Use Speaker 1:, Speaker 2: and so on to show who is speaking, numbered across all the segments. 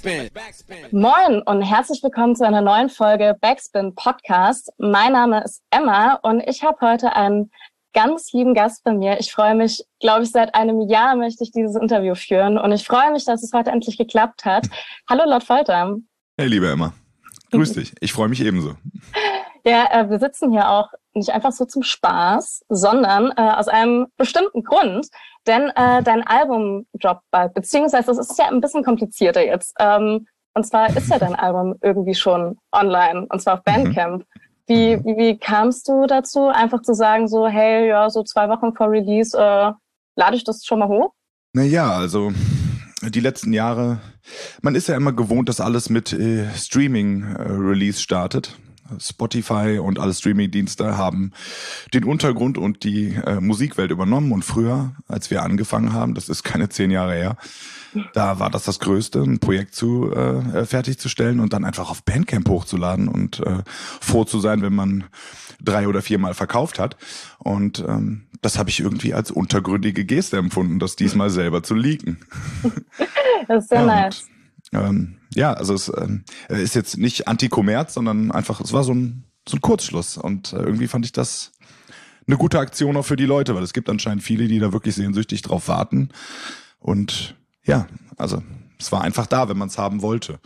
Speaker 1: Moin und herzlich willkommen zu einer neuen Folge Backspin Podcast. Mein Name ist Emma und ich habe heute einen ganz lieben Gast bei mir. Ich freue mich, glaube ich, seit einem Jahr möchte ich dieses Interview führen und ich freue mich, dass es heute endlich geklappt hat. Hallo Lord Folter.
Speaker 2: Hey, liebe Emma. Grüß dich. Ich freue mich ebenso.
Speaker 1: Ja, wir sitzen hier auch nicht einfach so zum Spaß, sondern aus einem bestimmten Grund. Denn dein Album droppt bald, beziehungsweise es ist ja ein bisschen komplizierter jetzt. Und zwar ist ja dein Album irgendwie schon online, und zwar auf Bandcamp. Wie kamst du dazu, einfach zu sagen so, hey, ja, so 2 Wochen vor Release lade ich das schon mal hoch?
Speaker 2: Naja, also die letzten Jahre, man ist ja immer gewohnt, dass alles mit Streaming-Release startet. Spotify und alle Streaming-Dienste haben den Untergrund und die Musikwelt übernommen. Und früher, als wir angefangen haben, das ist keine 10 Jahre her, da war das Größte, ein Projekt fertigzustellen und dann einfach auf Bandcamp hochzuladen und froh zu sein, wenn man 3 oder 4 Mal verkauft hat. Und das habe ich irgendwie als untergründige Geste empfunden, das diesmal selber zu leaken.
Speaker 1: Das ist sehr nice.
Speaker 2: Also es ist jetzt nicht Anti-Kommerz, sondern einfach, es war so ein Kurzschluss. Und irgendwie fand ich das eine gute Aktion auch für die Leute, weil es gibt anscheinend viele, die da wirklich sehnsüchtig drauf warten. Und ja, also es war einfach da, wenn man es haben wollte.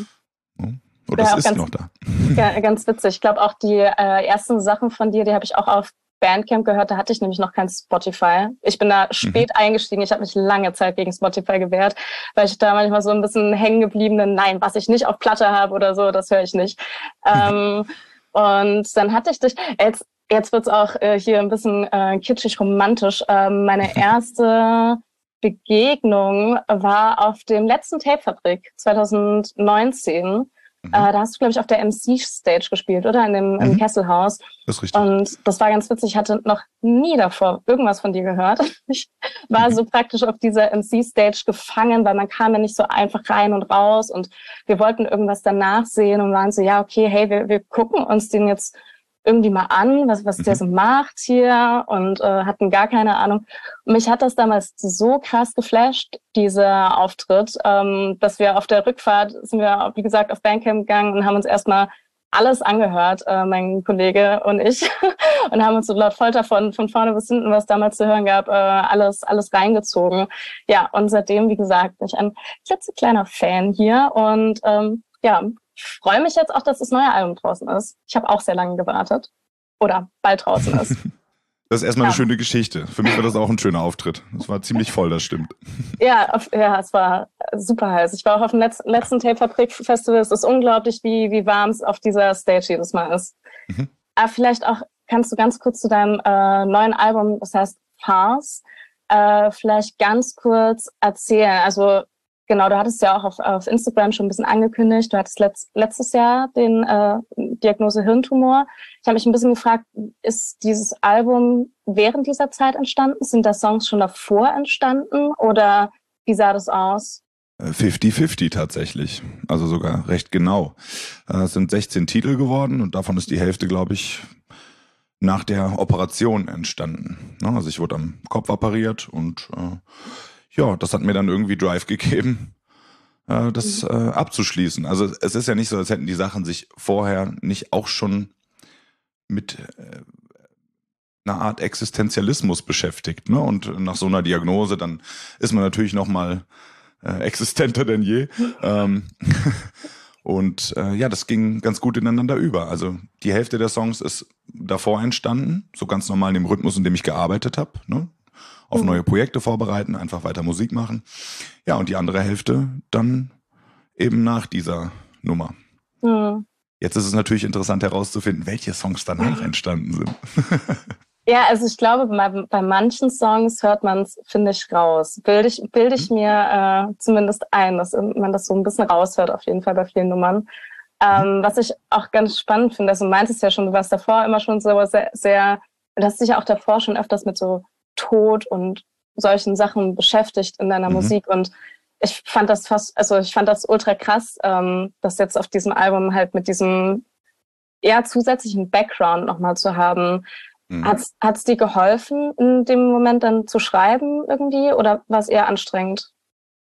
Speaker 2: Oder es ist noch da.
Speaker 1: Ganz witzig. Ich glaube auch die ersten Sachen von dir, die habe ich auch auf Bandcamp gehört, da hatte ich nämlich noch kein Spotify. Ich bin da spät eingestiegen. Ich habe mich lange Zeit gegen Spotify gewehrt, weil ich da manchmal so ein bisschen hängen gebliebene, nein, was ich nicht auf Platte habe oder so, das höre ich nicht. Und dann hatte ich dich, jetzt wird's auch hier ein bisschen kitschig romantisch. Meine erste Begegnung war auf dem letzten Tapefabrik 2019. Da hast du, glaube ich, auf der MC-Stage gespielt, oder? Im Kesselhaus.
Speaker 2: Das ist richtig.
Speaker 1: Und das war ganz witzig. Ich hatte noch nie davor irgendwas von dir gehört. Ich war so praktisch auf dieser MC-Stage gefangen, weil man kam ja nicht so einfach rein und raus. Und wir wollten irgendwas danach sehen und waren so, ja, okay, hey, wir gucken uns den jetzt irgendwie mal an, was der so macht hier, und hatten gar keine Ahnung. Und mich hat das damals so krass geflasht, dieser Auftritt, dass wir auf der Rückfahrt sind wir, wie gesagt, auf Bandcamp gegangen und haben uns erstmal alles angehört, mein Kollege und ich, und haben uns so laut Folter von vorne bis hinten, was damals zu hören gab, alles reingezogen. Ja, und seitdem, wie gesagt, bin ich ein klitzekleiner Fan hier und ich freue mich jetzt auch, dass das neue Album draußen ist. Ich habe auch sehr lange gewartet. Oder bald draußen ist.
Speaker 2: Das ist erstmal eine schöne Geschichte. Für mich war das auch ein schöner Auftritt. Es war ziemlich voll, das stimmt.
Speaker 1: Ja, es war super heiß. Ich war auch auf dem letzten Tapefabrik-Festival. Es ist unglaublich, wie warm es auf dieser Stage jedes Mal ist. Aber vielleicht auch, kannst du ganz kurz zu deinem neuen Album, das heißt Farce, vielleicht ganz kurz erzählen. Also genau, du hattest ja auch auf Instagram schon ein bisschen angekündigt. Du hattest letztes Jahr den Diagnose Hirntumor. Ich habe mich ein bisschen gefragt, ist dieses Album während dieser Zeit entstanden? Sind da Songs schon davor entstanden? Oder wie sah das aus?
Speaker 2: 50-50 tatsächlich. Also sogar recht genau. Es sind 16 Titel geworden und davon ist die Hälfte, glaube ich, nach der Operation entstanden. Also ich wurde am Kopf operiert und das hat mir dann irgendwie Drive gegeben, das abzuschließen. Also es ist ja nicht so, als hätten die Sachen sich vorher nicht auch schon mit einer Art Existenzialismus beschäftigt. Ne? Und nach so einer Diagnose, dann ist man natürlich noch mal existenter denn je. Das ging ganz gut ineinander über. Also die Hälfte der Songs ist davor entstanden, so ganz normal in dem Rhythmus, in dem ich gearbeitet habe, ne? Auf neue Projekte vorbereiten, einfach weiter Musik machen. Ja, und die andere Hälfte dann eben nach dieser Nummer. Jetzt ist es natürlich interessant herauszufinden, welche Songs danach entstanden sind.
Speaker 1: Ja, also ich glaube, bei manchen Songs hört man es, finde ich, raus. Bilde ich mir zumindest ein, dass man das so ein bisschen raushört, auf jeden Fall bei vielen Nummern. Was ich auch ganz spannend finde, also du meintest ja schon, du warst davor immer schon so sehr, du hast dich ja auch davor schon öfters mit so Tod und solchen Sachen beschäftigt in deiner Musik, und ich fand das ultra krass, das jetzt auf diesem Album halt mit diesem zusätzlichen Background nochmal zu haben. Hat's dir geholfen, in dem Moment dann zu schreiben irgendwie, oder war es eher anstrengend?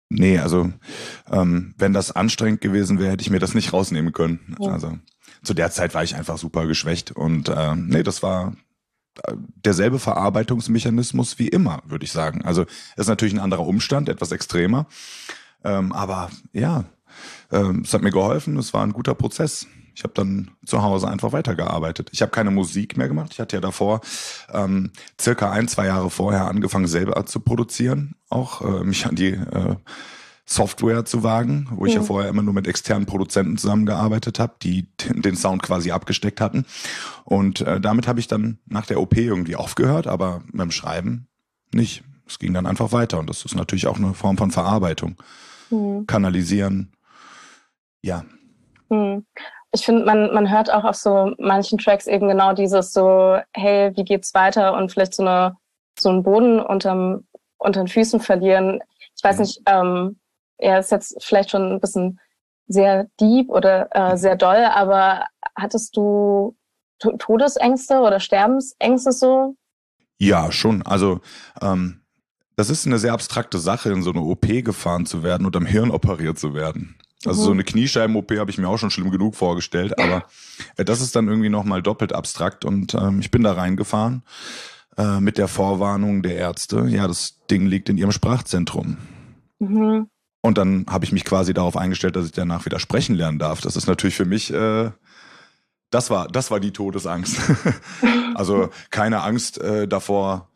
Speaker 2: Nee, also wenn das anstrengend gewesen wäre, hätte ich mir das nicht rausnehmen können.
Speaker 1: Ja.
Speaker 2: Also zu der Zeit war ich einfach super geschwächt und nee, das war derselbe Verarbeitungsmechanismus wie immer, würde ich sagen. Also ist natürlich ein anderer Umstand, etwas extremer, aber ja, es hat mir geholfen, es war ein guter Prozess. Ich habe dann zu Hause einfach weitergearbeitet. Ich habe keine Musik mehr gemacht. Ich hatte ja davor circa 1-2 Jahre vorher angefangen, selber zu produzieren, auch mich an die Software zu wagen, wo ich ja vorher immer nur mit externen Produzenten zusammengearbeitet habe, die den Sound quasi abgesteckt hatten. Und damit habe ich dann nach der OP irgendwie aufgehört, aber mit dem Schreiben nicht. Es ging dann einfach weiter und das ist natürlich auch eine Form von Verarbeitung. Kanalisieren, ja.
Speaker 1: Ich finde, man hört auch auf so manchen Tracks eben genau dieses so, hey, wie geht's weiter und vielleicht so einen Boden unter den Füßen verlieren. Ich weiß nicht, ist jetzt vielleicht schon ein bisschen sehr deep oder sehr doll, aber hattest du Todesängste oder Sterbensängste so?
Speaker 2: Ja, schon. Also das ist eine sehr abstrakte Sache, in so eine OP gefahren zu werden und am Hirn operiert zu werden. Also so eine Kniescheiben-OP habe ich mir auch schon schlimm genug vorgestellt, aber das ist dann irgendwie nochmal doppelt abstrakt und ich bin da reingefahren mit der Vorwarnung der Ärzte, ja, das Ding liegt in ihrem Sprachzentrum. Und dann habe ich mich quasi darauf eingestellt, dass ich danach wieder sprechen lernen darf. Das ist natürlich für mich, das war die Todesangst. Also keine Angst davor,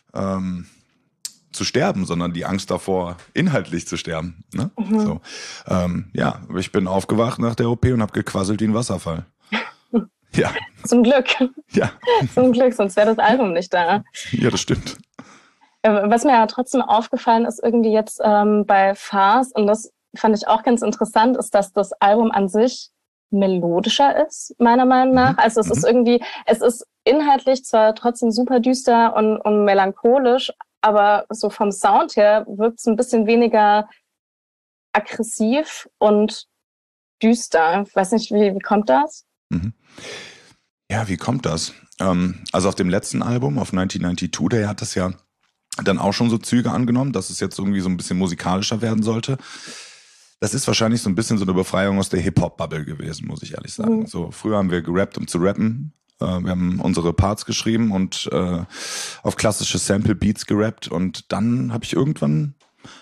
Speaker 2: zu sterben, sondern die Angst davor, inhaltlich zu sterben. Ne? So, ja, ich bin aufgewacht nach der OP und habe gequasselt wie ein Wasserfall. Ja.
Speaker 1: Zum Glück.
Speaker 2: Ja.
Speaker 1: Zum Glück, sonst wäre das Album nicht da.
Speaker 2: Ja, das stimmt.
Speaker 1: Was mir ja trotzdem aufgefallen ist, irgendwie jetzt bei Farce, und das fand ich auch ganz interessant, ist, dass das Album an sich melodischer ist, meiner Meinung nach. Also es ist irgendwie, es ist inhaltlich zwar trotzdem super düster und melancholisch, aber so vom Sound her wirkt es ein bisschen weniger aggressiv und düster. Ich weiß nicht, wie kommt das?
Speaker 2: Ja, wie kommt das? Also auf dem letzten Album, auf 1992, der hat das ja dann auch schon so Züge angenommen, dass es jetzt irgendwie so ein bisschen musikalischer werden sollte. Das ist wahrscheinlich so ein bisschen so eine Befreiung aus der Hip-Hop-Bubble gewesen, muss ich ehrlich sagen. So früher haben wir gerappt, um zu rappen. Wir haben unsere Parts geschrieben und auf klassische Sample-Beats gerappt. Und dann habe ich irgendwann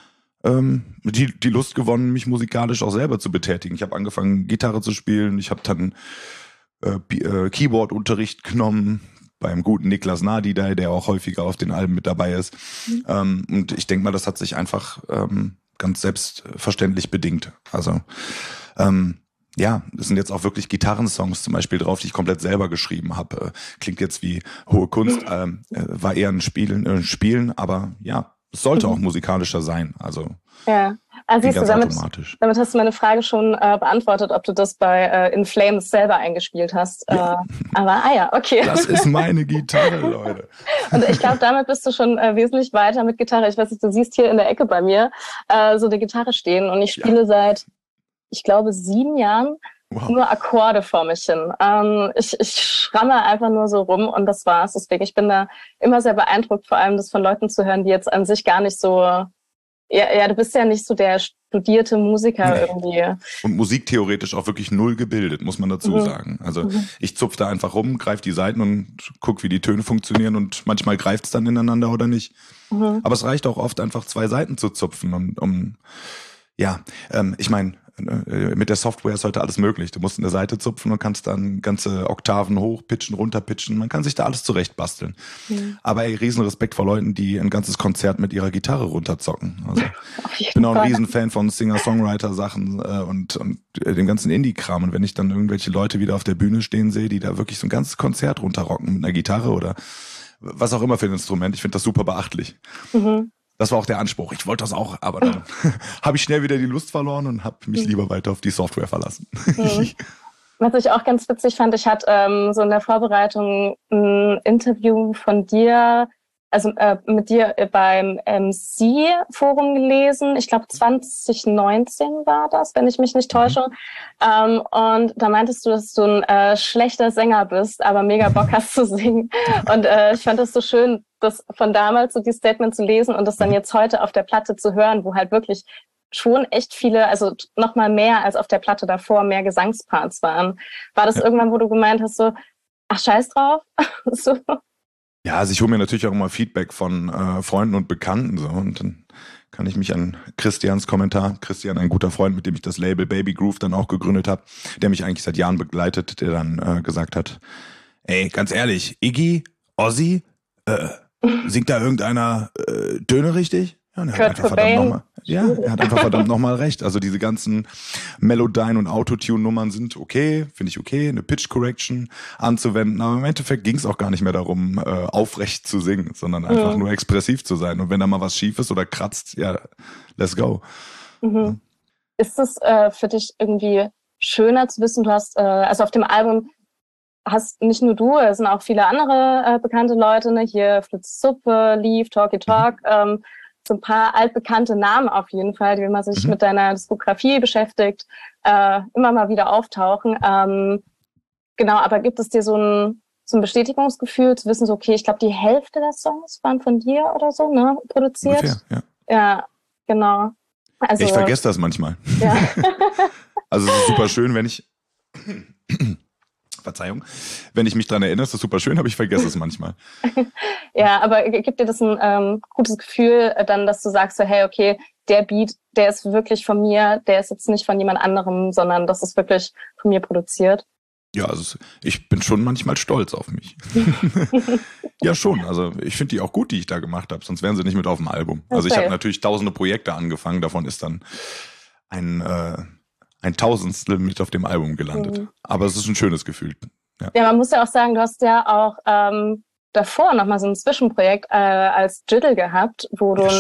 Speaker 2: die Lust gewonnen, mich musikalisch auch selber zu betätigen. Ich habe angefangen, Gitarre zu spielen. Ich habe dann Keyboard-Unterricht genommen beim guten Niklas Nadi, der auch häufiger auf den Alben mit dabei ist. Und ich denke mal, das hat sich einfach ganz selbstverständlich bedingt. Also ja, es sind jetzt auch wirklich Gitarrensongs zum Beispiel drauf, die ich komplett selber geschrieben habe. Klingt jetzt wie hohe Kunst, war eher ein Spielen, aber ja, es sollte auch musikalischer sein. Also
Speaker 1: ja, siehst du, damit hast du meine Frage schon beantwortet, ob du das bei In Flames selber eingespielt hast.
Speaker 2: Ja.
Speaker 1: Aber ja, okay.
Speaker 2: Das ist meine Gitarre, Leute.
Speaker 1: Und ich glaube, damit bist du schon wesentlich weiter mit Gitarre. Ich weiß nicht, du siehst hier in der Ecke bei mir so eine Gitarre stehen und ich spiele seit, ich glaube, 7 Jahren nur Akkorde vor mich hin. Ich schramme einfach nur so rum und das war's. Deswegen, ich bin da immer sehr beeindruckt, vor allem das von Leuten zu hören, die jetzt an sich gar nicht so, ja, du bist ja nicht so der studierte Musiker irgendwie.
Speaker 2: Und musiktheoretisch auch wirklich null gebildet, muss man dazu sagen. Also ich zupfe da einfach rum, greife die Saiten und guck, wie die Töne funktionieren und manchmal greift es dann ineinander oder nicht. Aber es reicht auch oft einfach 2 Saiten zu zupfen ich meine, mit der Software ist heute alles möglich. Du musst eine Seite zupfen und kannst dann ganze Oktaven hochpitchen, runterpitchen. Man kann sich da alles zurecht basteln. Aber riesen Respekt vor Leuten, die ein ganzes Konzert mit ihrer Gitarre runterzocken. Also ich bin auch ein Riesenfan von Singer-Songwriter-Sachen und dem ganzen Indie-Kram. Und wenn ich dann irgendwelche Leute wieder auf der Bühne stehen sehe, die da wirklich so ein ganzes Konzert runterrocken mit einer Gitarre oder was auch immer für ein Instrument, ich finde das super beachtlich. Das war auch der Anspruch. Ich wollte das auch, aber dann habe ich schnell wieder die Lust verloren und habe mich lieber weiter auf die Software verlassen.
Speaker 1: Was ich auch ganz witzig fand, ich hatte so in der Vorbereitung ein Interview von dir, also mit dir beim MC-Forum gelesen. Ich glaube 2019 war das, wenn ich mich nicht täusche. Und da meintest du, dass du ein schlechter Sänger bist, aber mega Bock hast zu singen. Und ich fand das so schön, das von damals so die Statement zu lesen und das dann jetzt heute auf der Platte zu hören, wo halt wirklich schon echt viele, also nochmal mehr als auf der Platte davor, mehr Gesangsparts waren. War das irgendwann, wo du gemeint hast, so, ach, scheiß drauf? So.
Speaker 2: Ja, also ich hole mir natürlich auch immer Feedback von Freunden und Bekannten so und dann kann ich mich an Christians Kommentar, Christian, ein guter Freund, mit dem ich das Label Baby Groove dann auch gegründet habe, der mich eigentlich seit Jahren begleitet, der dann gesagt hat, ey, ganz ehrlich, Iggy, Ozzy, singt da irgendeiner Töne richtig? Ja, und er hat einfach verdammt nochmal recht. Also diese ganzen Melodyne und Autotune-Nummern sind okay, finde ich okay, eine Pitch Correction anzuwenden, aber im Endeffekt ging es auch gar nicht mehr darum, aufrecht zu singen, sondern einfach nur expressiv zu sein. Und wenn da mal was schief ist oder kratzt, ja, let's go.
Speaker 1: Mhm. Ist es für dich irgendwie schöner zu wissen, du hast, also auf dem Album hast nicht nur du, es sind auch viele andere bekannte Leute, ne? Hier Fritz Suppe, Leaf, Talky Talk, so ein paar altbekannte Namen auf jeden Fall, die, wenn man sich mit deiner Diskografie beschäftigt, immer mal wieder auftauchen. Genau, aber gibt es dir so ein Bestätigungsgefühl, zu wissen, so, okay, ich glaube, die Hälfte der Songs waren von dir oder so, ne, produziert?
Speaker 2: Ungefähr, ja.
Speaker 1: Ja, genau. Also,
Speaker 2: ich vergesse das manchmal.
Speaker 1: Ja.
Speaker 2: Also es ist super schön, wenn ich Verzeihung, wenn ich mich dran erinnere, ist das super schön, aber ich vergesse es manchmal.
Speaker 1: Ja, aber gibt dir das ein gutes Gefühl dann, dass du sagst so, hey, okay, der Beat, der ist wirklich von mir, der ist jetzt nicht von jemand anderem, sondern das ist wirklich von mir produziert?
Speaker 2: Ja, also ich bin schon manchmal stolz auf mich. Ja, schon. Also ich finde die auch gut, die ich da gemacht habe, sonst wären sie nicht mit auf dem Album. Also ich habe natürlich tausende Projekte angefangen, davon ist dann ein Tausendstel mit auf dem Album gelandet. Aber es ist ein schönes Gefühl. Ja,
Speaker 1: man muss ja auch sagen, du hast ja auch davor nochmal so ein Zwischenprojekt als Jiddle gehabt, wo du...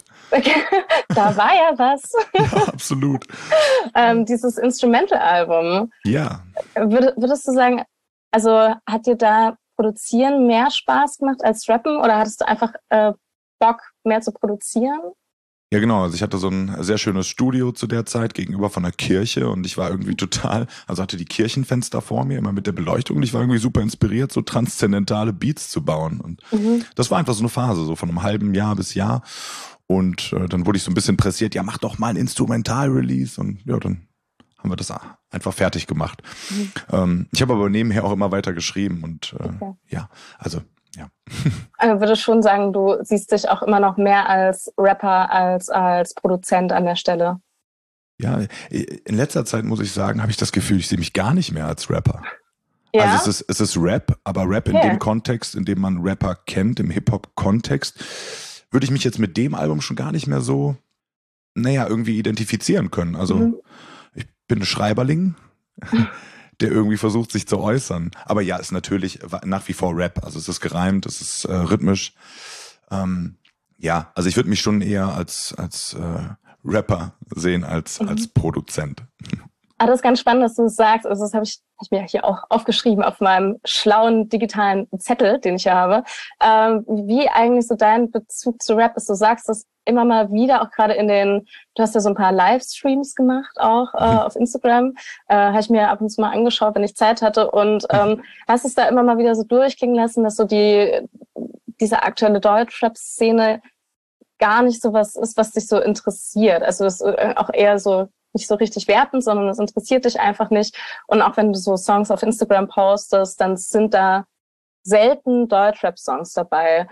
Speaker 1: Da war ja was.
Speaker 2: Ja, absolut.
Speaker 1: Dieses Instrumental-Album.
Speaker 2: Ja.
Speaker 1: Würdest du sagen, also hat dir da Produzieren mehr Spaß gemacht als Rappen oder hattest du einfach Bock, mehr zu produzieren?
Speaker 2: Ja, genau. Also ich hatte so ein sehr schönes Studio zu der Zeit gegenüber von der Kirche und ich war irgendwie also hatte die Kirchenfenster vor mir, immer mit der Beleuchtung und ich war irgendwie super inspiriert, so transzendentale Beats zu bauen. Und das war einfach so eine Phase, so von einem halben Jahr bis Jahr. Und dann wurde ich so ein bisschen pressiert, ja, mach doch mal ein Instrumental-Release. Und ja, dann haben wir das einfach fertig gemacht. Ich habe aber nebenher auch immer weiter geschrieben und ja, also ja.
Speaker 1: Also würde schon sagen, du siehst dich auch immer noch mehr als Rapper als Produzent an der Stelle.
Speaker 2: Ja, in letzter Zeit muss ich sagen, habe ich das Gefühl, ich sehe mich gar nicht mehr als Rapper.
Speaker 1: Ja?
Speaker 2: Also es ist Rap, aber Rap in dem Kontext, in dem man Rapper kennt, im Hip-Hop-Kontext, würde ich mich jetzt mit dem Album schon gar nicht mehr so, irgendwie identifizieren können. Also ich bin ein Schreiberling, der irgendwie versucht, sich zu äußern. Aber ja, ist natürlich nach wie vor Rap. Also es ist gereimt, es ist rhythmisch. Ja, also ich würde mich schon eher als Rapper sehen als Produzent.
Speaker 1: Das ist ganz spannend, dass du das sagst. Also das habe ich mir hier auch aufgeschrieben auf meinem schlauen digitalen Zettel, den ich hier habe. Wie eigentlich so dein Bezug zu Rap ist. Du sagst das immer mal wieder, auch gerade du hast ja so ein paar Livestreams gemacht, auch auf Instagram. Habe ich mir ab und zu mal angeschaut, wenn ich Zeit hatte. Und hast es da immer mal wieder so durchklingen lassen, dass so diese aktuelle Deutschrap-Szene gar nicht so was ist, was dich so interessiert. Also das ist auch eher so nicht so richtig wertend, sondern es interessiert dich einfach nicht. Und auch wenn du so Songs auf Instagram postest, dann sind da selten Deutschrap-Songs dabei.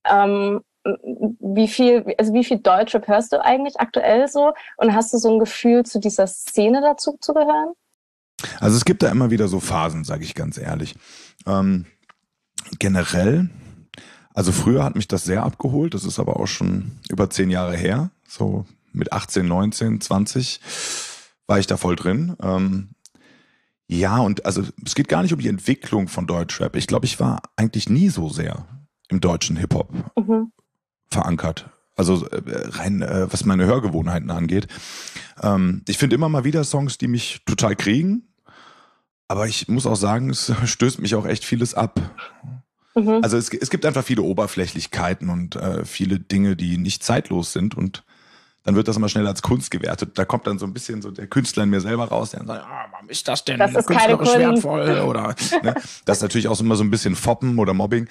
Speaker 1: Wie viel Deutschrap hörst du eigentlich aktuell so? Und hast du so ein Gefühl, zu dieser Szene dazu zu gehören?
Speaker 2: Also es gibt da immer wieder so Phasen, sage ich ganz ehrlich. Generell, also früher hat mich das sehr abgeholt, das ist aber auch schon über 10 Jahre her, so mit 18, 19, 20 war ich da voll drin. Ja, und also es geht gar nicht um die Entwicklung von Deutschrap. Ich glaube, ich war eigentlich nie so sehr im deutschen Hip-Hop verankert. Also rein, was meine Hörgewohnheiten angeht. Ich finde immer mal wieder Songs, die mich total kriegen. Aber ich muss auch sagen, es stößt mich auch echt vieles ab. Also es gibt einfach viele Oberflächlichkeiten und viele Dinge, die nicht zeitlos sind und dann wird das immer schnell als Kunst gewertet. Da kommt dann so ein bisschen so der Künstler in mir selber raus, der dann sagt, warum ist das denn
Speaker 1: das ist
Speaker 2: künstlerisch wertvoll? Oder ne? Das ist natürlich auch immer so ein bisschen Foppen oder Mobbing.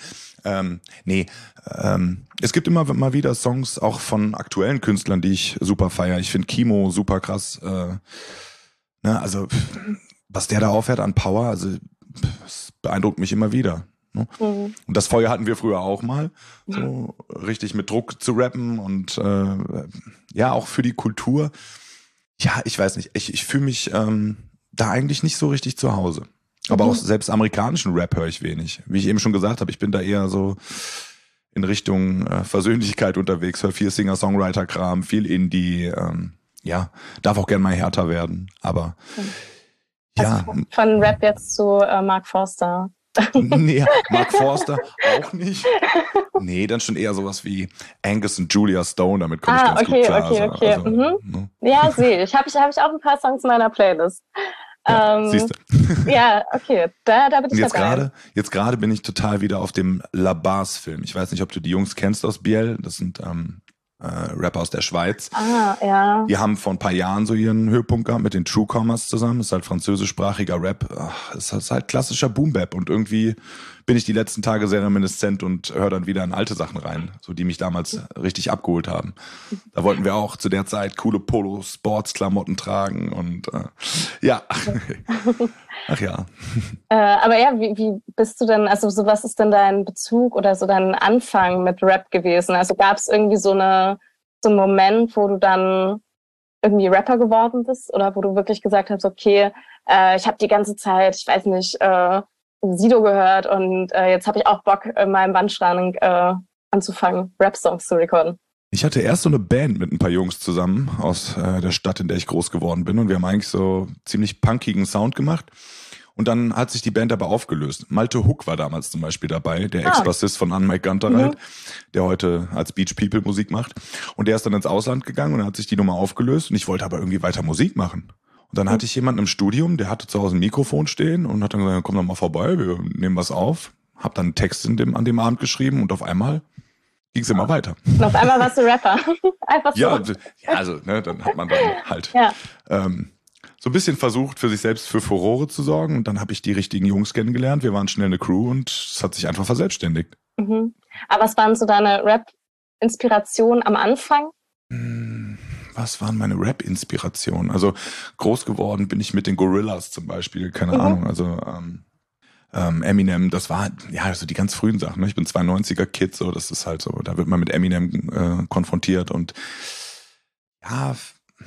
Speaker 2: Es gibt immer mal wieder Songs auch von aktuellen Künstlern, die ich super feiere. Ich finde Kimo super krass. Also was der da aufhört an Power, also das beeindruckt mich immer wieder. Ne? Und das Feuer hatten wir früher auch mal, so richtig mit Druck zu rappen und auch für die Kultur. Ja, ich weiß nicht, ich fühle mich da eigentlich nicht so richtig zu Hause. Aber auch selbst amerikanischen Rap höre ich wenig. Wie ich eben schon gesagt habe, ich bin da eher so in Richtung Versöhnlichkeit unterwegs, höre viel Singer-Songwriter-Kram, viel Indie, darf auch gern mal härter werden, aber ja.
Speaker 1: Also von Rap jetzt zu Mark Forster.
Speaker 2: Nee, Mark Forster auch nicht. Nee, dann schon eher sowas wie Angus und Julia Stone, damit komme ich ganz gut klar.
Speaker 1: Okay. Also, ne? Ja, sehe ich. Hab ich auch ein paar Songs in meiner Playlist.
Speaker 2: Ja, siehst du.
Speaker 1: Ja, okay, da bin ich dabei.
Speaker 2: Jetzt gerade bin ich total wieder auf dem La Bars-Film. Ich weiß nicht, ob du die Jungs kennst aus Biel. Das sind Rapper aus der Schweiz.
Speaker 1: Ja.
Speaker 2: Die haben vor ein paar Jahren so ihren Höhepunkt gehabt mit den Truecomers zusammen. Das ist halt französischsprachiger Rap. Das ist halt klassischer Boom-Bap. Und irgendwie bin ich die letzten Tage sehr reminiscent und höre dann wieder in alte Sachen rein, so die mich damals richtig abgeholt haben. Da wollten wir auch zu der Zeit coole Polo-Sports-Klamotten tragen und ja. Ach ja.
Speaker 1: Aber ja, wie bist du denn, also so was ist denn dein Bezug oder so dein Anfang mit Rap gewesen? Also gab es irgendwie so einen Moment, wo du dann irgendwie Rapper geworden bist oder wo du wirklich gesagt hast, okay, ich habe die ganze Zeit, ich weiß nicht, Sido gehört und jetzt habe ich auch Bock, in meinem Bandschrank anzufangen, Rap-Songs zu recorden?
Speaker 2: Ich hatte erst so eine Band mit ein paar Jungs zusammen aus der Stadt, in der ich groß geworden bin, und wir haben eigentlich so ziemlich punkigen Sound gemacht. Und dann hat sich die Band aber aufgelöst. Malte Hook war damals zum Beispiel dabei, der Ex-Bassist von Anne Mike Guntereit, der heute als Beach People Musik macht. Und der ist dann ins Ausland gegangen und dann hat sich die Nummer aufgelöst und ich wollte aber irgendwie weiter Musik machen. Und dann hatte ich jemanden im Studium, der hatte zu Hause ein Mikrofon stehen und hat dann gesagt, komm doch mal vorbei, wir nehmen was auf. Hab dann einen Text an dem Abend geschrieben und auf einmal ging es immer weiter.
Speaker 1: Und auf einmal warst du Rapper. Einfach so.
Speaker 2: Ja, also dann hat man dann halt so ein bisschen versucht, für sich selbst für Furore zu sorgen. Und dann habe ich die richtigen Jungs kennengelernt. Wir waren schnell eine Crew und es hat sich einfach verselbstständigt.
Speaker 1: Aber was waren so deine Rap-Inspirationen am Anfang?
Speaker 2: Was waren meine Rap-Inspirationen? Also groß geworden bin ich mit den Gorillas zum Beispiel, keine Ahnung. Also Eminem, das war ja so die ganz frühen Sachen. Ne? Ich bin 92er-Kid, so das ist halt so. Da wird man mit Eminem konfrontiert und ja.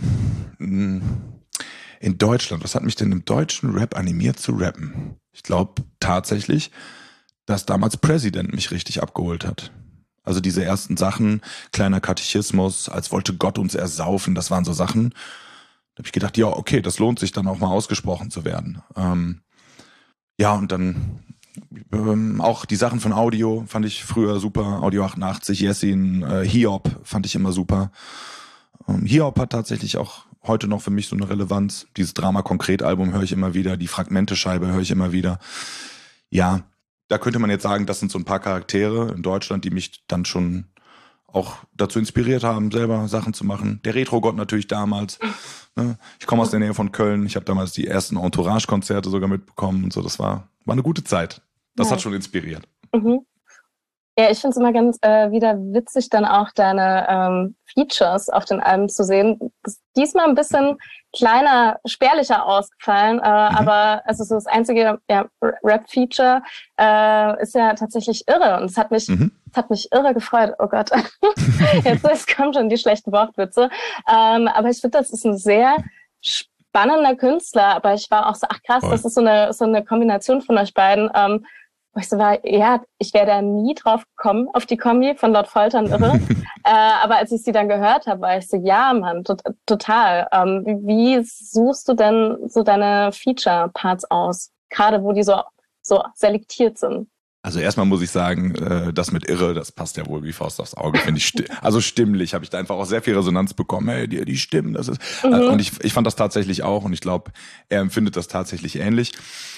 Speaker 2: In Deutschland, was hat mich denn im deutschen Rap animiert zu rappen? Ich glaube tatsächlich, dass damals President mich richtig abgeholt hat. Also diese ersten Sachen, kleiner Katechismus, als wollte Gott uns ersaufen, das waren so Sachen. Da habe ich gedacht, ja, okay, das lohnt sich dann auch mal ausgesprochen zu werden. Ja, und dann auch die Sachen von Audio fand ich früher super. Audio 88, Jessin, Hiob fand ich immer super. Hiob hat tatsächlich auch heute noch für mich so eine Relevanz. Dieses Drama-Konkret-Album höre ich immer wieder, die Fragmente-Scheibe höre ich immer wieder. Ja, da könnte man jetzt sagen, das sind so ein paar Charaktere in Deutschland, die mich dann schon auch dazu inspiriert haben, selber Sachen zu machen. Der Retro-Gott natürlich damals. Ne? Ich komme aus der Nähe von Köln. Ich habe damals die ersten Entourage-Konzerte sogar mitbekommen und so. Das war eine gute Zeit. Das hat schon inspiriert.
Speaker 1: Ja, ich finde es immer ganz wieder witzig, dann auch deine Features auf den Alben zu sehen. Das ist diesmal ein bisschen kleiner, spärlicher ausgefallen, aber also so das einzige Rap-Feature ist ja tatsächlich irre und es hat mich irre gefreut. Oh Gott, jetzt kommen schon die schlechten Wortwitze. Aber ich finde, das ist ein sehr spannender Künstler, aber ich war auch so, ach krass, das ist so eine Kombination von euch beiden. Wo ich so war, ja, ich wäre da nie drauf gekommen, auf die Kombi von Lord Foltern irre. Aber als ich sie dann gehört habe, war ich so, ja, Mann, total. Wie suchst du denn so deine Feature-Parts aus? Gerade wo die so selektiert sind.
Speaker 2: Also erstmal muss ich sagen, das mit Irre, das passt ja wohl wie Faust aufs Auge, finde ich. Also stimmlich habe ich da einfach auch sehr viel Resonanz bekommen. Hey, die Stimmen, das ist. Und ich fand das tatsächlich auch und ich glaube, er empfindet das tatsächlich ähnlich.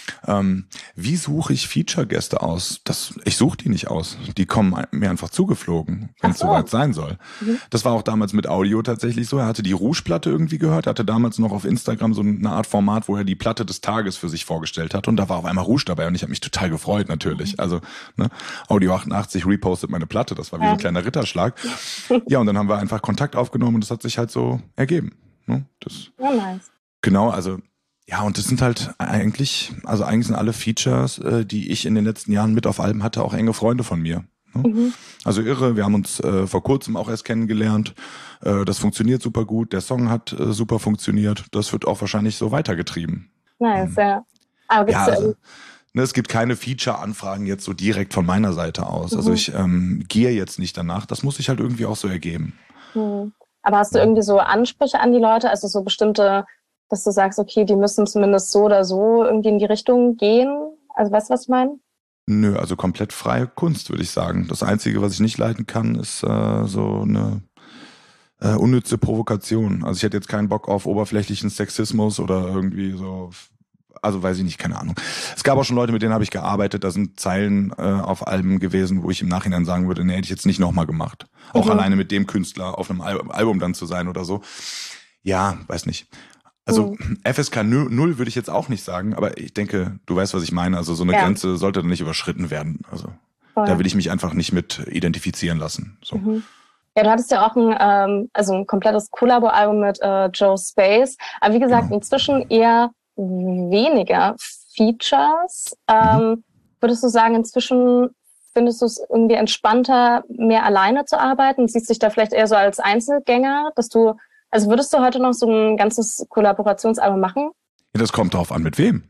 Speaker 2: Wie suche ich Feature-Gäste aus? Ich suche die nicht aus. Die kommen mir einfach zugeflogen, wenn es soweit sein soll. Das war auch damals mit Audio tatsächlich so. Er hatte die Rouge-Platte irgendwie gehört, hatte damals noch auf Instagram so eine Art Format, wo er die Platte des Tages für sich vorgestellt hat und da war auf einmal Rouge dabei und ich habe mich total gefreut natürlich. Also Audio 88 repostet meine Platte, das war wie so ein kleiner Ritterschlag. Ja, und dann haben wir einfach Kontakt aufgenommen und das hat sich halt so ergeben. Ne?
Speaker 1: Nice.
Speaker 2: Genau, also ja, und das sind halt eigentlich sind alle Features, die ich in den letzten Jahren mit auf Alben hatte, auch enge Freunde von mir. Ne? Also Irre, wir haben uns vor kurzem auch erst kennengelernt. Das funktioniert super gut, der Song hat super funktioniert. Das wird auch wahrscheinlich so weitergetrieben.
Speaker 1: Nice, ja. Aber
Speaker 2: ja, also, es gibt keine Feature-Anfragen jetzt so direkt von meiner Seite aus. Also ich gehe jetzt nicht danach. Das muss sich halt irgendwie auch so ergeben.
Speaker 1: Aber hast du irgendwie so Ansprüche an die Leute? Also so bestimmte, dass du sagst, okay, die müssen zumindest so oder so irgendwie in die Richtung gehen? Also weißt du, was ich meine?
Speaker 2: Nö, also komplett freie Kunst, würde ich sagen. Das Einzige, was ich nicht leiten kann, ist so eine unnütze Provokation. Also ich hätte jetzt keinen Bock auf oberflächlichen Sexismus oder irgendwie so, also weiß ich nicht, keine Ahnung. Es gab auch schon Leute, mit denen habe ich gearbeitet, da sind Zeilen auf Alben gewesen, wo ich im Nachhinein sagen würde, nee, hätte ich jetzt nicht nochmal gemacht. Auch alleine mit dem Künstler auf einem Album dann zu sein oder so. Ja, weiß nicht. Also FSK 0 würde ich jetzt auch nicht sagen, aber ich denke, du weißt, was ich meine. Also so eine Grenze sollte dann nicht überschritten werden. Also da will ich mich einfach nicht mit identifizieren lassen. So.
Speaker 1: Ja, du hattest ja auch ein komplettes Collabo-Album mit Joe Space. Aber wie gesagt, inzwischen eher weniger Features. Würdest du sagen, inzwischen findest du es irgendwie entspannter, mehr alleine zu arbeiten? Siehst du dich da vielleicht eher so als Einzelgänger, also würdest du heute noch so ein ganzes Kollaborationsalbum machen?
Speaker 2: Ja, das kommt darauf an, mit wem.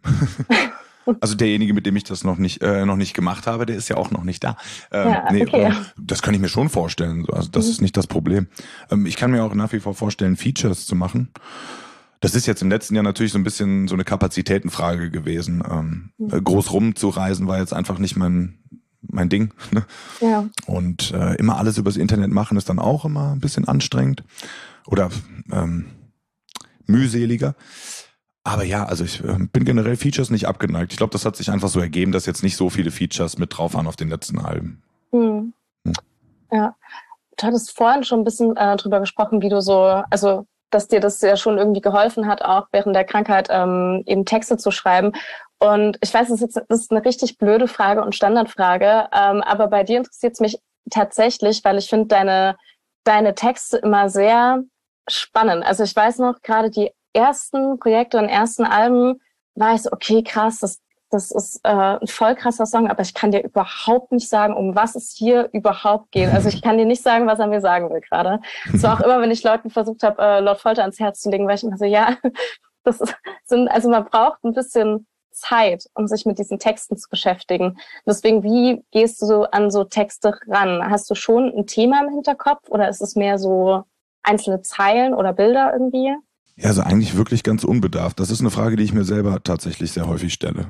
Speaker 2: Also derjenige, mit dem ich das noch nicht gemacht habe, der ist ja auch noch nicht da. Das kann ich mir schon vorstellen. Also das ist nicht das Problem. Ich kann mir auch nach wie vor vorstellen, Features zu machen. Das ist jetzt im letzten Jahr natürlich so ein bisschen so eine Kapazitätenfrage gewesen. Groß rumzureisen war jetzt einfach nicht mein Ding. Ne? Ja. Und immer alles übers Internet machen ist dann auch immer ein bisschen anstrengend oder mühseliger. Aber ja, also ich bin generell Features nicht abgeneigt. Ich glaube, das hat sich einfach so ergeben, dass jetzt nicht so viele Features mit drauf waren auf den letzten Alben.
Speaker 1: Ja, du hattest vorhin schon ein bisschen drüber gesprochen, wie du so, also dass dir das ja schon irgendwie geholfen hat, auch während der Krankheit eben Texte zu schreiben. Und ich weiß, das ist eine richtig blöde Frage und Standardfrage, aber bei dir interessiert es mich tatsächlich, weil ich finde deine Texte immer sehr spannend. Also ich weiß noch, gerade die ersten Projekte und ersten Alben war ich so, okay, krass, das ist ein voll krasser Song, aber ich kann dir überhaupt nicht sagen, um was es hier überhaupt geht. Also ich kann dir nicht sagen, was er mir sagen will gerade. Es war auch immer, wenn ich Leuten versucht habe, Lord Folter ans Herz zu legen, weil ich immer so, ja, also man braucht ein bisschen Zeit, um sich mit diesen Texten zu beschäftigen. Deswegen, wie gehst du so an so Texte ran? Hast du schon ein Thema im Hinterkopf oder ist es mehr so einzelne Zeilen oder Bilder irgendwie?
Speaker 2: Ja, also eigentlich wirklich ganz unbedarft. Das ist eine Frage, die ich mir selber tatsächlich sehr häufig stelle.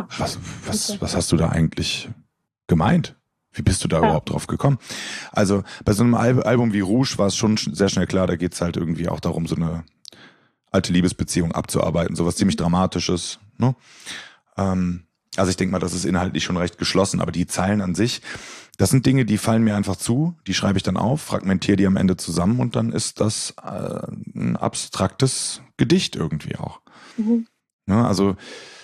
Speaker 2: Was hast du da eigentlich gemeint? Wie bist du da überhaupt drauf gekommen? Also bei so einem Album wie Rouge war es schon sehr schnell klar, da geht's halt irgendwie auch darum, so eine alte Liebesbeziehung abzuarbeiten, sowas ziemlich Dramatisches. Ne? Also ich denke mal, das ist inhaltlich schon recht geschlossen, aber die Zeilen an sich, das sind Dinge, die fallen mir einfach zu, die schreibe ich dann auf, fragmentiere die am Ende zusammen und dann ist das ein abstraktes Gedicht irgendwie auch. Ja, also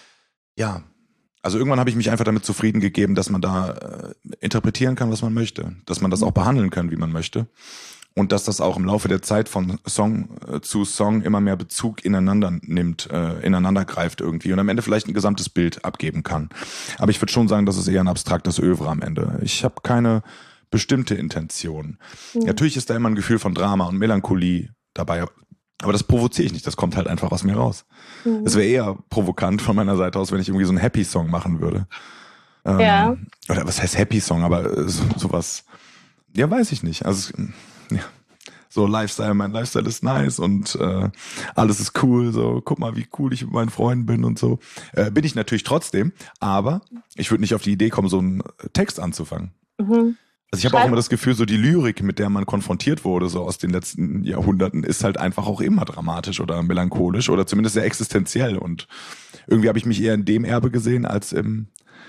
Speaker 2: irgendwann habe ich mich einfach damit zufrieden gegeben, dass man da interpretieren kann, was man möchte, dass man das auch behandeln kann, wie man möchte und dass das auch im Laufe der Zeit von Song zu Song immer mehr Bezug ineinander nimmt, ineinander greift irgendwie und am Ende vielleicht ein gesamtes Bild abgeben kann. Aber ich würde schon sagen, das ist eher ein abstraktes Övre am Ende. Ich habe keine bestimmte Intention. Natürlich ist da immer ein Gefühl von Drama und Melancholie dabei, aber das provoziere ich nicht, das kommt halt einfach aus mir raus. Es wäre eher provokant von meiner Seite aus, wenn ich irgendwie so einen Happy-Song machen würde. Oder was heißt Happy-Song, aber sowas, ja, weiß ich nicht. Also, ja, so Lifestyle, mein Lifestyle ist nice und alles ist cool, so guck mal, wie cool ich mit meinen Freunden bin und so. Bin ich natürlich trotzdem, aber ich würde nicht auf die Idee kommen, so einen Text anzufangen.
Speaker 1: Mhm.
Speaker 2: Also ich habe auch immer das Gefühl, so die Lyrik, mit der man konfrontiert wurde, so aus den letzten Jahrhunderten, ist halt einfach auch immer dramatisch oder melancholisch oder zumindest sehr existenziell. Und irgendwie habe ich mich eher in dem Erbe gesehen als im,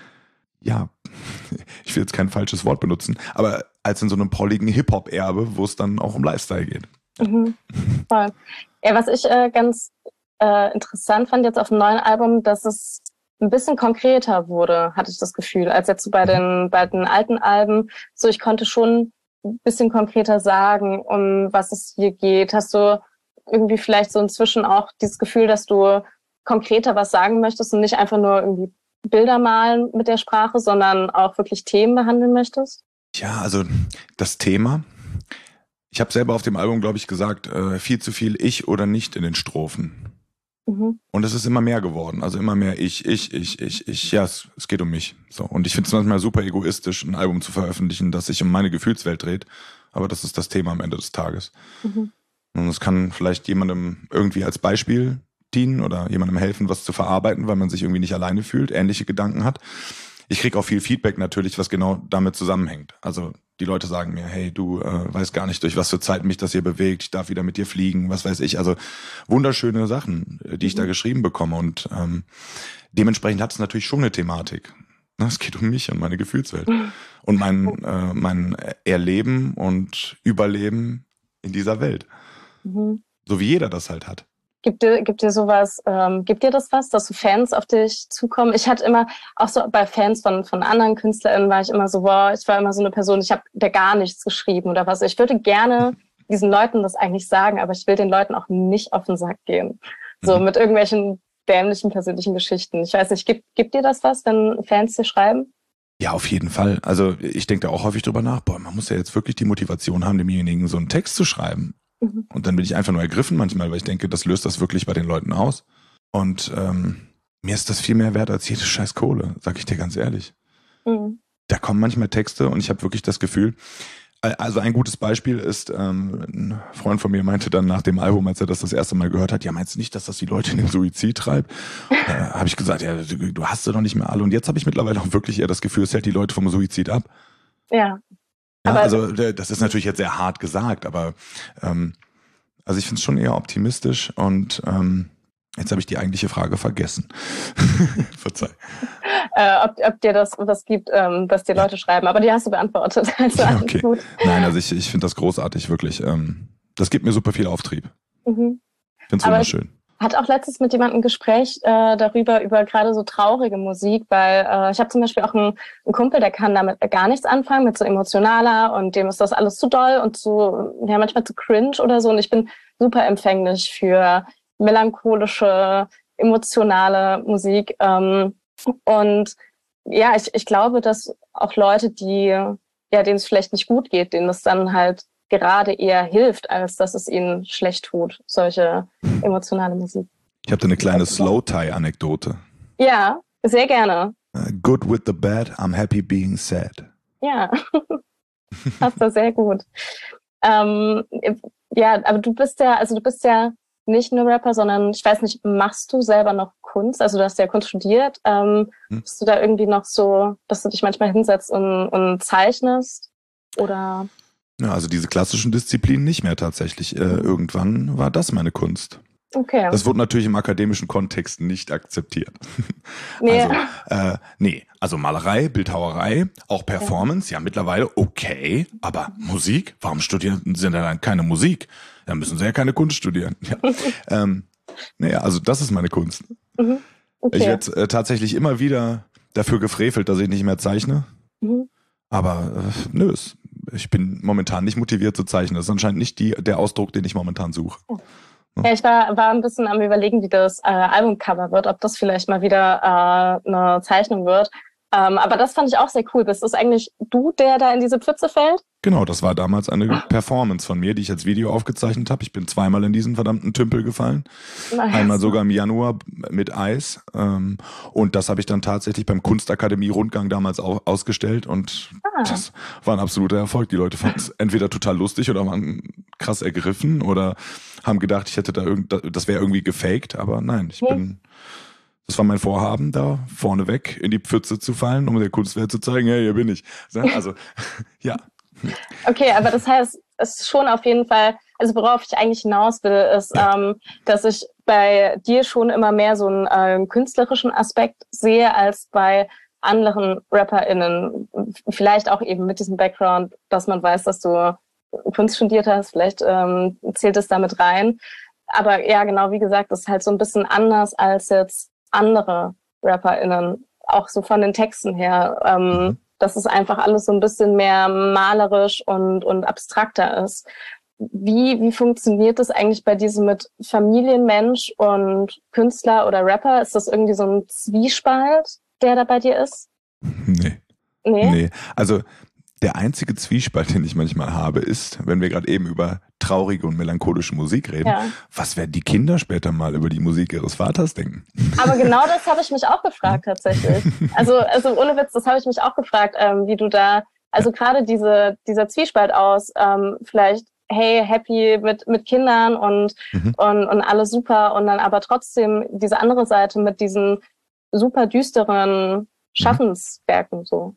Speaker 2: ja, ich will jetzt kein falsches Wort benutzen, aber als in so einem prolligen Hip-Hop-Erbe, wo es dann auch um Lifestyle geht.
Speaker 1: Mhm. Voll. Ja, was ich ganz interessant fand jetzt auf dem neuen Album, dass es ein bisschen konkreter wurde, hatte ich das Gefühl, als jetzt so bei den alten Alben. So, ich konnte schon ein bisschen konkreter sagen, um was es hier geht. Hast du irgendwie vielleicht so inzwischen auch dieses Gefühl, dass du konkreter was sagen möchtest und nicht einfach nur irgendwie Bilder malen mit der Sprache, sondern auch wirklich Themen behandeln möchtest?
Speaker 2: Ja, also das Thema, ich habe selber auf dem Album, glaube ich, gesagt, viel zu viel Ich oder nicht in den Strophen.
Speaker 1: Mhm.
Speaker 2: Und es ist immer mehr geworden, also immer mehr ich. Ja, es geht um mich. So. Und ich finde es manchmal super egoistisch, ein Album zu veröffentlichen, das sich um meine Gefühlswelt dreht. Aber das ist das Thema am Ende des Tages.
Speaker 1: Mhm.
Speaker 2: Und es kann vielleicht jemandem irgendwie als Beispiel dienen oder jemandem helfen, was zu verarbeiten, weil man sich irgendwie nicht alleine fühlt, ähnliche Gedanken hat. Ich kriege auch viel Feedback natürlich, was genau damit zusammenhängt. Also die Leute sagen mir, hey, du weißt gar nicht, durch was für Zeiten mich das hier bewegt, ich darf wieder mit dir fliegen, was weiß ich. Also wunderschöne Sachen, die ich da geschrieben bekomme. Und dementsprechend hat es natürlich schon eine Thematik. Es geht um mich und meine Gefühlswelt. Und mein Erleben und Überleben in dieser Welt.
Speaker 1: Mhm.
Speaker 2: So wie jeder das halt hat.
Speaker 1: Gibt dir sowas, gibt dir das was, dass so Fans auf dich zukommen? Ich hatte immer, auch so bei Fans von anderen KünstlerInnen war ich immer so, wow, ich war immer so eine Person, ich habe da gar nichts geschrieben oder was. Ich würde gerne diesen Leuten das eigentlich sagen, aber ich will den Leuten auch nicht auf den Sack gehen. So mit irgendwelchen dämlichen persönlichen Geschichten. Ich weiß nicht, gibt dir das was, wenn Fans dir schreiben?
Speaker 2: Ja, auf jeden Fall. Also ich denke da auch häufig drüber nach, boah, man muss ja jetzt wirklich die Motivation haben, demjenigen so einen Text zu schreiben. Und dann bin ich einfach nur ergriffen manchmal, weil ich denke, das löst das wirklich bei den Leuten aus. Und mir ist das viel mehr wert als jede scheiß Kohle, sag ich dir ganz ehrlich.
Speaker 1: Mhm.
Speaker 2: Da kommen manchmal Texte und ich habe wirklich das Gefühl, also ein gutes Beispiel ist, ein Freund von mir meinte dann nach dem Album, als er das erste Mal gehört hat, ja, meinst du nicht, dass das die Leute in den Suizid treibt? Habe ich gesagt, ja, du hast sie doch nicht mehr alle. Und jetzt habe ich mittlerweile auch wirklich eher das Gefühl, es hält die Leute vom Suizid ab.
Speaker 1: Ja.
Speaker 2: Ja, also das ist natürlich jetzt sehr hart gesagt, aber also ich finde es schon eher optimistisch und jetzt habe ich die eigentliche Frage vergessen. Verzeih.
Speaker 1: Ob dir das was gibt, dass dir Leute schreiben, aber die hast du beantwortet. Also alles
Speaker 2: Okay.
Speaker 1: gut.
Speaker 2: Nein, also ich finde das großartig, wirklich. Das gibt mir super viel Auftrieb.
Speaker 1: Mhm.
Speaker 2: Ich finde es
Speaker 1: Aber
Speaker 2: wunderschön.
Speaker 1: Hat auch letztens mit jemandem ein Gespräch darüber, über gerade so traurige Musik, weil ich habe zum Beispiel auch einen Kumpel, der kann damit gar nichts anfangen, mit so emotionaler und dem ist das alles zu doll und so, ja, manchmal zu cringe oder so. Und ich bin super empfänglich für melancholische, emotionale Musik. Und ja, ich glaube, dass auch Leute, denen es vielleicht nicht gut geht, denen es dann halt gerade eher hilft, als dass es ihnen schlecht tut, solche emotionale Musik.
Speaker 2: Ich habe da eine kleine Slow-Tie-Anekdote.
Speaker 1: Ja, sehr gerne.
Speaker 2: Good with the bad, I'm happy being sad.
Speaker 1: Ja, passt da sehr gut. Ja, aber du bist ja nicht nur Rapper, sondern ich weiß nicht, machst du selber noch Kunst? Also du hast ja Kunst studiert. Bist du da irgendwie noch so, dass du dich manchmal hinsetzt und zeichnest? Oder?
Speaker 2: Ja, also diese klassischen Disziplinen nicht mehr tatsächlich. Irgendwann war das meine Kunst.
Speaker 1: Okay.
Speaker 2: Das wurde natürlich im akademischen Kontext nicht akzeptiert.
Speaker 1: Nee.
Speaker 2: Also Malerei, Bildhauerei, auch Performance, ja mittlerweile okay, aber Musik? Warum studieren sie denn dann keine Musik? Dann müssen sie ja keine Kunst studieren. Ja. Also das ist meine Kunst.
Speaker 1: Mhm. Okay.
Speaker 2: Ich werde tatsächlich immer wieder dafür gefrevelt, dass ich nicht mehr zeichne.
Speaker 1: Mhm.
Speaker 2: Aber ich bin momentan nicht motiviert zu zeichnen. Das ist anscheinend nicht der Ausdruck, den ich momentan suche.
Speaker 1: Ja, ich war ein bisschen am Überlegen, wie das Albumcover wird, ob das vielleicht mal wieder eine Zeichnung wird. Aber das fand ich auch sehr cool. Bist du eigentlich du, der da in diese Pfütze fällt?
Speaker 2: Genau, das war damals eine Performance von mir, die ich als Video aufgezeichnet habe. Ich bin zweimal in diesen verdammten Tümpel gefallen.
Speaker 1: Nice.
Speaker 2: Einmal sogar im Januar mit Eis. Und das habe ich dann tatsächlich beim Kunstakademie-Rundgang damals auch ausgestellt. Und das war ein absoluter Erfolg. Die Leute fanden es entweder total lustig oder waren krass ergriffen oder haben gedacht, ich hätte das wäre irgendwie gefaked. Aber nein, das war mein Vorhaben, da vorneweg in die Pfütze zu fallen, um der Kunstwelt zu zeigen, hey, hier bin ich. Also, ja.
Speaker 1: Okay, aber das heißt, es ist schon auf jeden Fall, also worauf ich eigentlich hinaus will, ist, dass ich bei dir schon immer mehr so einen künstlerischen Aspekt sehe als bei anderen RapperInnen. Vielleicht auch eben mit diesem Background, dass man weiß, dass du Kunst studiert hast, vielleicht zählt es damit rein. Aber ja, genau, wie gesagt, das ist halt so ein bisschen anders als jetzt andere RapperInnen, auch so von den Texten her. Dass es einfach alles so ein bisschen mehr malerisch und abstrakter ist. Wie funktioniert das eigentlich bei diesem mit Familienmensch und Künstler oder Rapper? Ist das irgendwie so ein Zwiespalt, der da bei dir ist?
Speaker 2: Nee. Also der einzige Zwiespalt, den ich manchmal habe, ist, wenn wir gerade eben über traurige und melancholische Musik reden, was werden die Kinder später mal über die Musik ihres Vaters denken? Aber
Speaker 1: genau das habe ich mich auch gefragt tatsächlich. Also ohne Witz, das habe ich mich auch gefragt, wie du da, also gerade dieser Zwiespalt aus, vielleicht, hey, happy mit Kindern und alles super und dann aber trotzdem diese andere Seite mit diesen super düsteren Schaffenswerken so.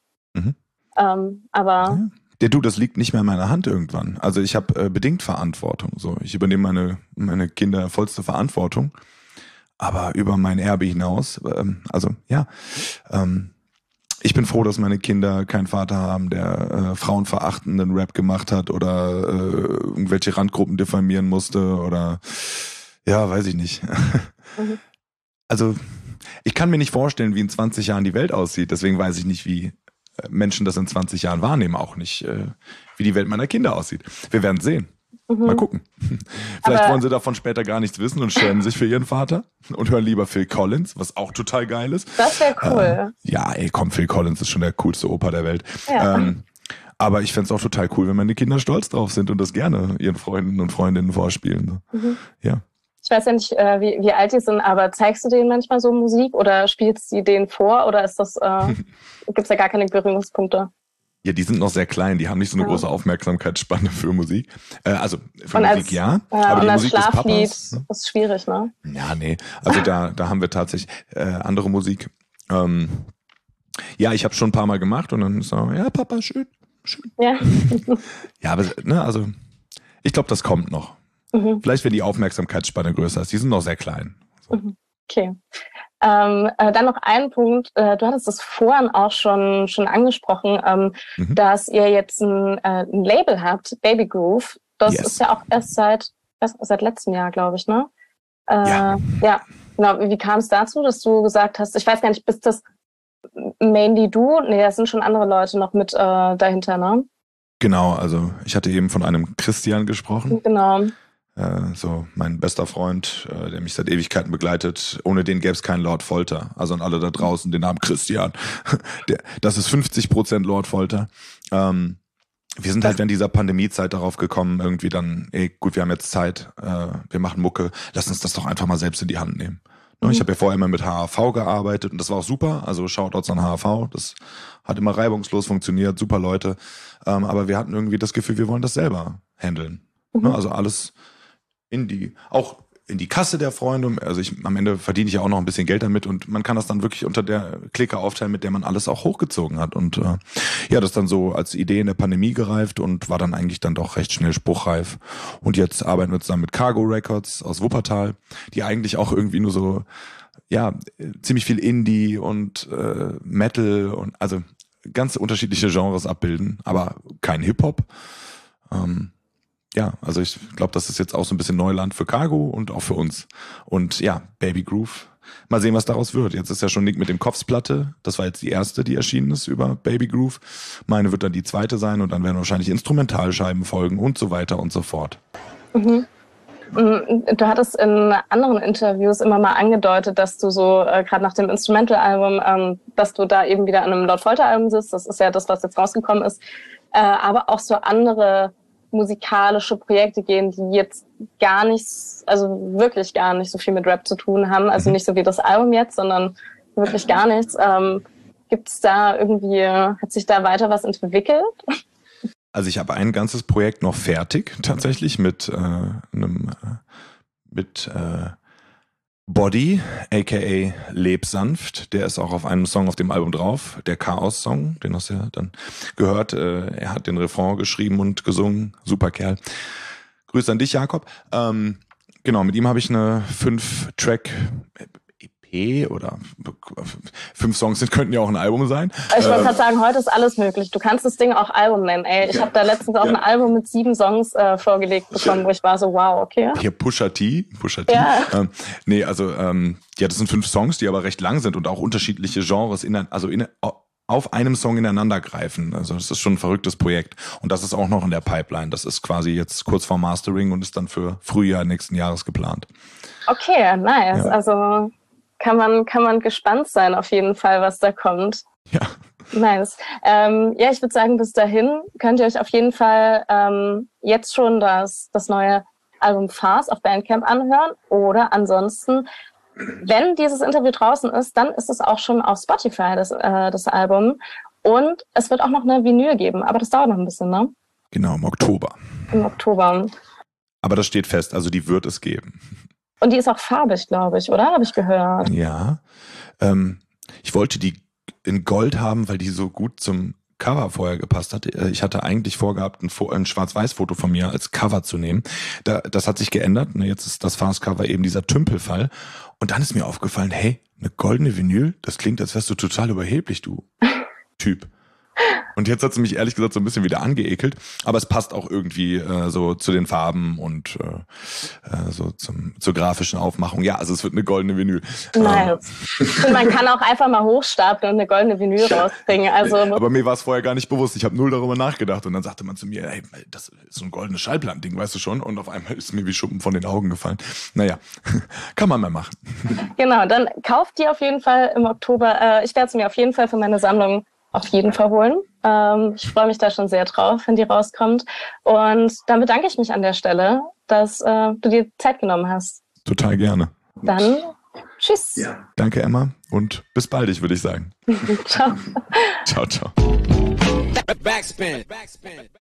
Speaker 1: Aber
Speaker 2: das liegt nicht mehr in meiner Hand irgendwann. Also ich habe bedingt Verantwortung. So, ich übernehme meine Kinder vollste Verantwortung, aber über mein Erbe hinaus. Ich bin froh, dass meine Kinder keinen Vater haben, der frauenverachtenden Rap gemacht hat oder irgendwelche Randgruppen diffamieren musste oder ja, weiß ich nicht. Also ich kann mir nicht vorstellen, wie in 20 Jahren die Welt aussieht. Deswegen weiß ich nicht, wie Menschen das in 20 Jahren wahrnehmen, auch nicht, wie die Welt meiner Kinder aussieht. Wir werden sehen. Mal gucken. Vielleicht wollen sie davon später gar nichts wissen und schämen sich für ihren Vater und hören lieber Phil Collins, was auch total geil ist.
Speaker 1: Das wäre cool.
Speaker 2: Phil Collins ist schon der coolste Opa der Welt.
Speaker 1: Ja.
Speaker 2: Aber ich fände es auch total cool, wenn meine Kinder stolz drauf sind und das gerne ihren Freunden und Freundinnen vorspielen. Ja.
Speaker 1: Ich weiß ja nicht, wie alt die sind, aber zeigst du denen manchmal so Musik oder spielst du denen vor oder ist das, gibt's da gar keine Berührungspunkte?
Speaker 2: Ja, die sind noch sehr klein, die haben nicht so eine große Aufmerksamkeitsspanne für Musik. Also für Musik ja, aber die Musik des Papas
Speaker 1: ist schwierig, ne?
Speaker 2: Ja, nee, also da haben wir tatsächlich andere Musik. Ja, ich habe schon ein paar Mal gemacht und dann so, ja, Papa, schön.
Speaker 1: Ja.
Speaker 2: Ja, aber also ich glaube, das kommt noch. Vielleicht, wenn die Aufmerksamkeitsspanne größer ist. Die sind noch sehr klein. So.
Speaker 1: Okay. Dann noch ein Punkt. Du hattest das vorhin auch schon angesprochen, dass ihr jetzt ein Label habt, Baby Groove. Das ist ja auch erst seit letztem Jahr, glaube ich, ne? Ja, genau. Wie kam es dazu, dass du gesagt hast, ich weiß gar nicht, bist das mainly du? Nee, da sind schon andere Leute noch mit dahinter, ne?
Speaker 2: Genau, also ich hatte eben von einem Christian gesprochen.
Speaker 1: Genau.
Speaker 2: So mein bester Freund, der mich seit Ewigkeiten begleitet. Ohne den gäbe es keinen Lord Folter. Also an alle da draußen, den Namen Christian. Das ist 50% Lord Folter. Wir sind halt während dieser Pandemiezeit darauf gekommen, irgendwie dann, gut, wir haben jetzt Zeit, wir machen Mucke, lass uns das doch einfach mal selbst in die Hand nehmen. Ich habe ja vorher immer mit HAV gearbeitet und das war auch super, also Shoutouts an HAV, das hat immer reibungslos funktioniert, super Leute, aber wir hatten irgendwie das Gefühl, wir wollen das selber handeln. Also alles auch in die Kasse der Freunde, also am Ende verdiene ich ja auch noch ein bisschen Geld damit und man kann das dann wirklich unter der Clique aufteilen, mit der man alles auch hochgezogen hat und das ist dann so als Idee in der Pandemie gereift und war dann eigentlich dann doch recht schnell spruchreif und jetzt arbeiten wir zusammen mit Cargo Records aus Wuppertal, die eigentlich auch irgendwie nur so, ziemlich viel Indie und Metal und also ganz unterschiedliche Genres abbilden, aber kein Hip-Hop. Also ich glaube, das ist jetzt auch so ein bisschen Neuland für Cargo und auch für uns. Und ja, Baby Groove. Mal sehen, was daraus wird. Jetzt ist ja schon Nick mit dem Kopfsplatte. Das war jetzt die erste, die erschienen ist über Baby Groove. Meine wird dann die zweite sein und dann werden wahrscheinlich Instrumentalscheiben folgen und so weiter und so fort.
Speaker 1: Du hattest in anderen Interviews immer mal angedeutet, dass du so gerade nach dem Instrumental-Album, dass du da eben wieder an einem Lord Folter-Album sitzt. Das ist ja das, was jetzt rausgekommen ist. Aber auch so andere musikalische Projekte gehen, die jetzt gar nichts, also wirklich gar nicht so viel mit Rap zu tun haben. Also nicht so wie das Album jetzt, sondern wirklich gar nichts. Gibt's da irgendwie, hat sich da weiter was entwickelt?
Speaker 2: Also ich habe ein ganzes Projekt noch fertig, tatsächlich, mit Body, aka Leb sanft. Der ist auch auf einem Song auf dem Album drauf, der Chaos-Song, den hast du ja dann gehört. Er hat den Refrain geschrieben und gesungen. Super Kerl. Grüße an dich, Jakob. Genau, mit ihm habe ich eine 5-Track EP oder 5 Songs könnten ja auch ein Album sein.
Speaker 1: Ich wollte gerade sagen, heute ist alles möglich. Du kannst das Ding auch Album nennen. Ey, ich habe da letztens auch ein Album mit 7 Songs vorgelegt bekommen, wo ich war so, wow, okay.
Speaker 2: Hier Pusha T.
Speaker 1: Ja.
Speaker 2: Das sind 5 Songs, die aber recht lang sind und auch unterschiedliche Genres auf einem Song ineinander greifen. Also das ist schon ein verrücktes Projekt. Und das ist auch noch in der Pipeline. Das ist quasi jetzt kurz vor Mastering und ist dann für Frühjahr nächsten Jahres geplant.
Speaker 1: Okay, nice. Ja. Also kann man gespannt sein auf jeden Fall, was da kommt.
Speaker 2: Ja.
Speaker 1: Nice. Ich würde sagen, bis dahin könnt ihr euch auf jeden Fall jetzt schon das neue Album Farce auf Bandcamp anhören. Oder ansonsten, wenn dieses Interview draußen ist, dann ist es auch schon auf Spotify, das Album. Und es wird auch noch eine Vinyl geben, aber das dauert noch ein bisschen, ne?
Speaker 2: Genau, im Oktober.
Speaker 1: Im Oktober.
Speaker 2: Aber das steht fest, also die wird es geben.
Speaker 1: Und die ist auch farbig, glaube ich, oder? Habe ich gehört.
Speaker 2: Ja. Ich wollte die in Gold haben, weil die so gut zum Cover vorher gepasst hat. Ich hatte eigentlich vorgehabt, ein Schwarz-Weiß-Foto von mir als Cover zu nehmen. Das hat sich geändert. Jetzt ist das Farce-Cover eben dieser Tümpelfall. Und dann ist mir aufgefallen, hey, eine goldene Vinyl, das klingt, als wärst du total überheblich, du Typ. Und jetzt hat sie mich ehrlich gesagt so ein bisschen wieder angeekelt, aber es passt auch irgendwie so zu den Farben und so zur grafischen Aufmachung. Ja, also es wird eine goldene Vinyl.
Speaker 1: Nice. Man kann auch einfach mal hochstapeln und eine goldene Vinyl rausbringen. Also
Speaker 2: aber mir war es vorher gar nicht bewusst. Ich habe null darüber nachgedacht und dann sagte man zu mir, hey, das ist so ein goldenes Schallplattending, weißt du schon? Und auf einmal ist mir wie Schuppen von den Augen gefallen. Naja, kann man mal machen.
Speaker 1: Genau, dann kauft die auf jeden Fall im Oktober. Ich werde es mir auf jeden Fall für meine Sammlung auf jeden Fall holen. Ich freue mich da schon sehr drauf, wenn die rauskommt. Und dann bedanke ich mich an der Stelle, dass du dir Zeit genommen hast.
Speaker 2: Total gerne.
Speaker 1: Dann tschüss.
Speaker 2: Ja. Danke, Emma. Und bis bald, würde ich sagen.
Speaker 1: Ciao.
Speaker 2: Ciao, ciao.